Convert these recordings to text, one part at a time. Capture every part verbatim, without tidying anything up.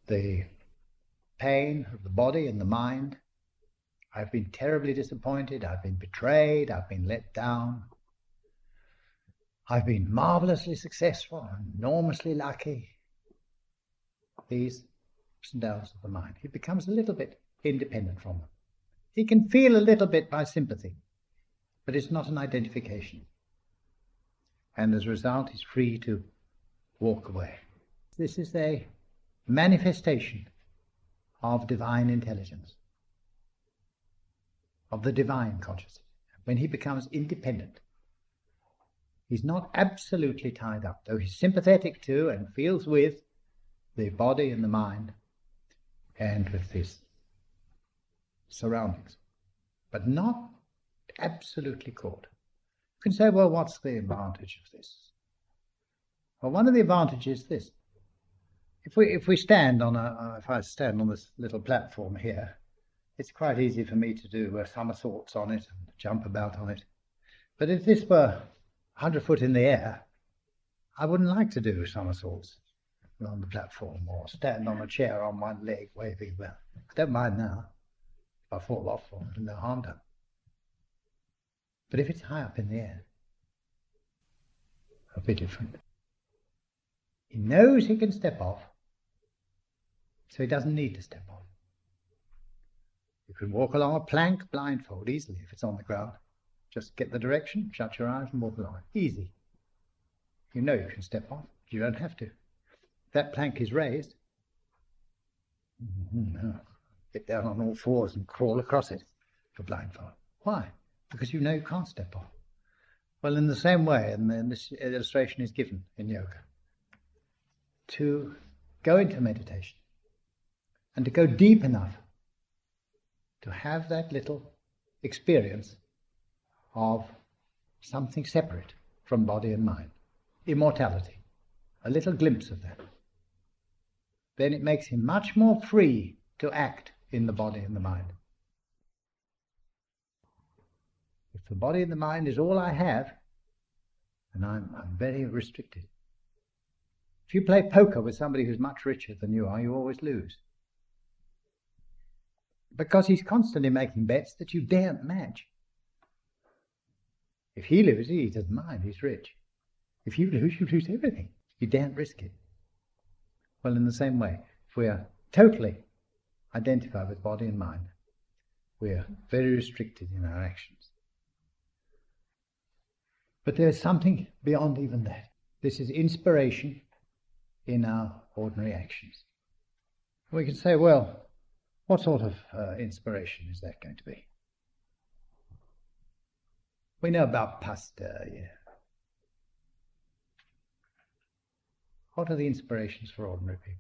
the pain of the body and the mind. I've been terribly disappointed, I've been betrayed, I've been let down. I've been marvelously successful, enormously lucky. These ups and downs of the mind. He becomes a little bit independent from them. He can feel a little bit by sympathy, but it's not an identification. And as a result, he's free to walk away. This is a manifestation of divine intelligence, of the divine consciousness. When he becomes independent, he's not absolutely tied up, though he's sympathetic to and feels with the body and the mind and with his surroundings, but not absolutely caught. You can say, well, what's the advantage of this? Well, one of the advantages is this. If we if we stand on a, uh, if I stand on this little platform here, it's quite easy for me to do uh, somersaults on it and jump about on it. But if this were a hundred foot in the air, I wouldn't like to do somersaults on the platform or stand on a chair on one leg waving about. I don't mind now. If I fall off, or no harm done. But if it's high up in the air, it'll be different. He knows he can step off, so he doesn't need to step off. You can walk along a plank blindfold easily if it's on the ground. Just get the direction, shut your eyes and walk along it. Easy. You know you can step off. You don't have to. If that plank is raised, no, get down on all fours and crawl across it for blindfold. Why? Because you know you can't step off. Well, in the same way, and then this illustration is given in yoga, to go into meditation and to go deep enough to have that little experience of something separate from body and mind, immortality, a little glimpse of that. Then it makes him much more free to act in the body and the mind. If the body and the mind is all I have, then I'm, I'm very restricted. If you play poker with somebody who's much richer than you are, you always lose. Because he's constantly making bets that you daren't match. If he loses, he doesn't mind, he's rich. If you lose, you lose everything. You daren't risk it. Well, in the same way, if we are totally identified with body and mind, we are very restricted in our actions. But there is something beyond even that. This is inspiration in our ordinary actions. We can say, well, what sort of uh, inspiration is that going to be? We know about Pasteur, yeah. What are the inspirations for ordinary people?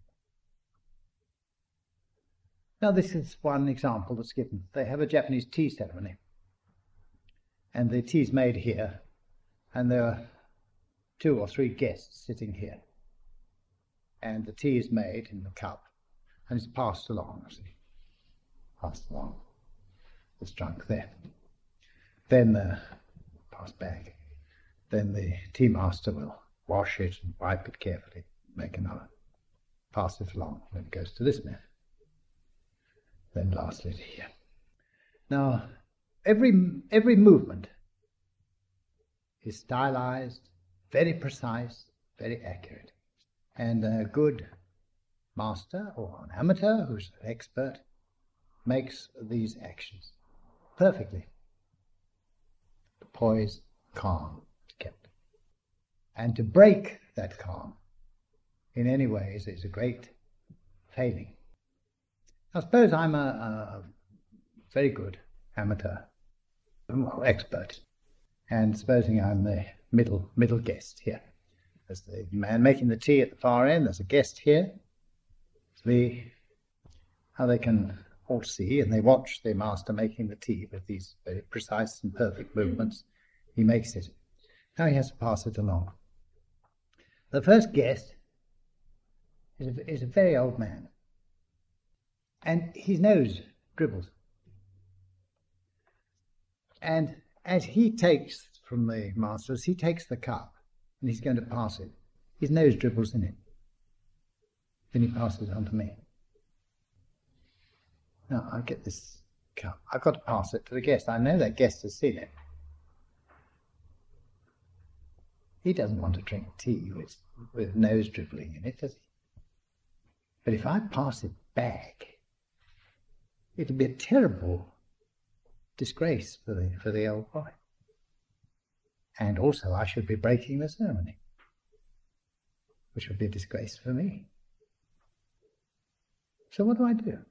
Now, this is one example that's given. They have a Japanese tea ceremony, and the tea is made here, and there are two or three guests sitting here, and the tea is made in the cup, and it's passed along, see, passed along. It's drunk there. Then uh, passed back. Then the tea master will wash it and wipe it carefully, make another, pass it along, then it goes to this man. Then lastly to here. Now, every every movement is stylized, very precise, very accurate. And a good master or an amateur who's an expert makes these actions perfectly. The poise, calm, kept. And to break that calm in any way is, is a great failing. Now suppose I'm a, a very good amateur, well, expert, and supposing I'm the middle middle guest here. There's the man making the tea at the far end, there's a guest here. The, how they can all see, and they watch the master making the tea with these very precise and perfect movements. He makes it. Now he has to pass it along. The first guest is a, is a very old man, and his nose dribbles. And as he takes from the master, as he takes the cup, and he's going to pass it, his nose dribbles in it. Then he passes it on to me. Now, I get this cup. I've got to pass it to the guest. I know that guest has seen it. He doesn't want to drink tea with, with nose dribbling in it, does he? But if I pass it back, it'll be a terrible disgrace for the, for the old boy. And also I should be breaking the ceremony, which would be a disgrace for me. So what do I do?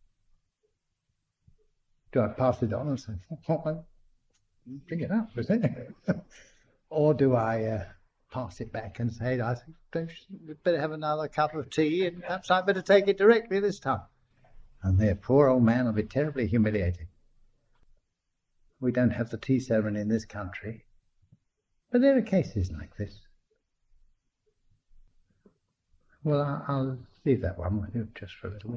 Do I pass it on and say, oh, bring it up, is it? Or do I uh, pass it back and say, I think we'd better have another cup of tea and perhaps I'd better take it directly this time. And the poor old man will be terribly humiliated. We don't have the tea ceremony in this country, but there are cases like this. Well, I'll, I'll leave that one with you just for a little bit.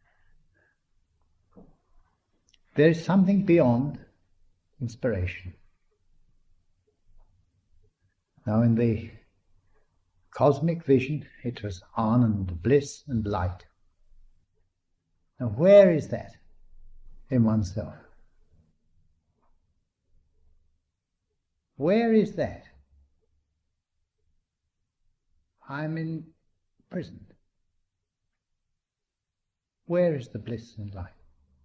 There is something beyond inspiration. Now, in the cosmic vision, it was Anand, bliss and light. Now, where is that in oneself? Where is that? I'm in prison. Where is the bliss and light?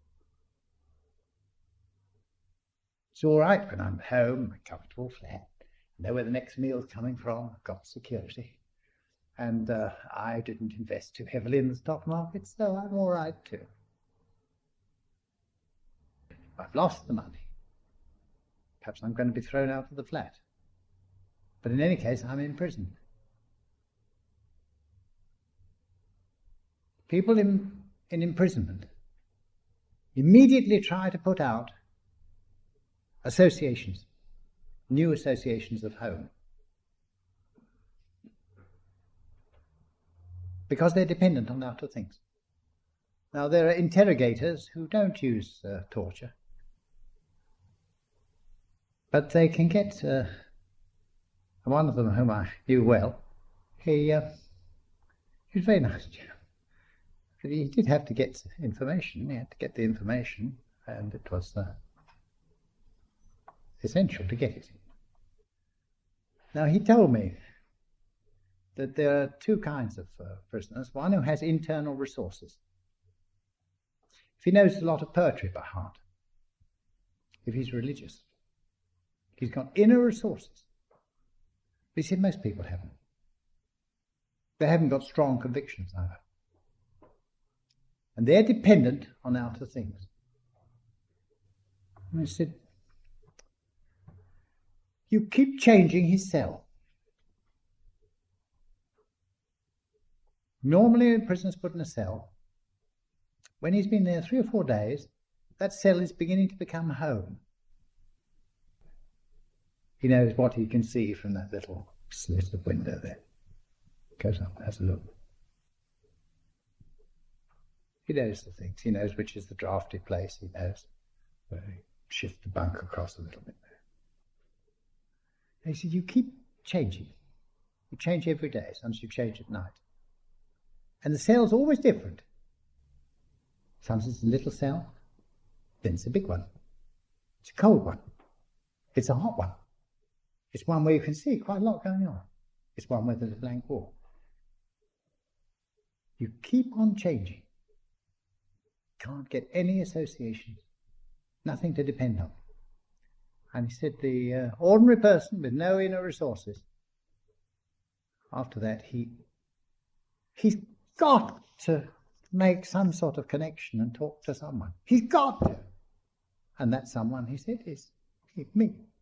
It's all right when I'm home, a comfortable flat, know where the next meal's coming from, I've got security, and uh, I didn't invest too heavily in the stock market, so I'm all right too. I've lost the money. Perhaps I'm going to be thrown out of the flat. But in any case, I'm in prison. People in, in imprisonment immediately try to put out associations, new associations of home, because they're dependent on outer things. Now, there are interrogators who don't use uh, torture, but they can get, uh, one of them whom I knew well, he, uh, he was a very nice chap. But he did have to get information, he had to get the information, and it was uh, essential to get it. Now, he told me that there are two kinds of uh, prisoners. One who has internal resources. If he knows a lot of poetry by heart, if he's religious, he's got inner resources. But he said most people haven't. They haven't got strong convictions either. And they're dependent on outer things. And I said, you keep changing his cell. Normally a prisoner's put in a cell. When he's been there three or four days, that cell is beginning to become home. He knows what he can see from that little slit of window there. Goes up, has a look. He knows the things. He knows which is the drafty place. He knows where he shift the bunk across a little bit there. And he said, you keep changing. You change every day, sometimes you change at night. And the cell's always different. Sometimes it's a little cell, then it's a big one. It's a cold one. It's a hot one. It's one where you can see quite a lot going on. It's one where there's a blank wall. You keep on changing. Can't get any associations. Nothing to depend on. And he said the uh, ordinary person with no inner resources, after that he he's got to make some sort of connection and talk to someone. He's got to. And that someone, he said, is me.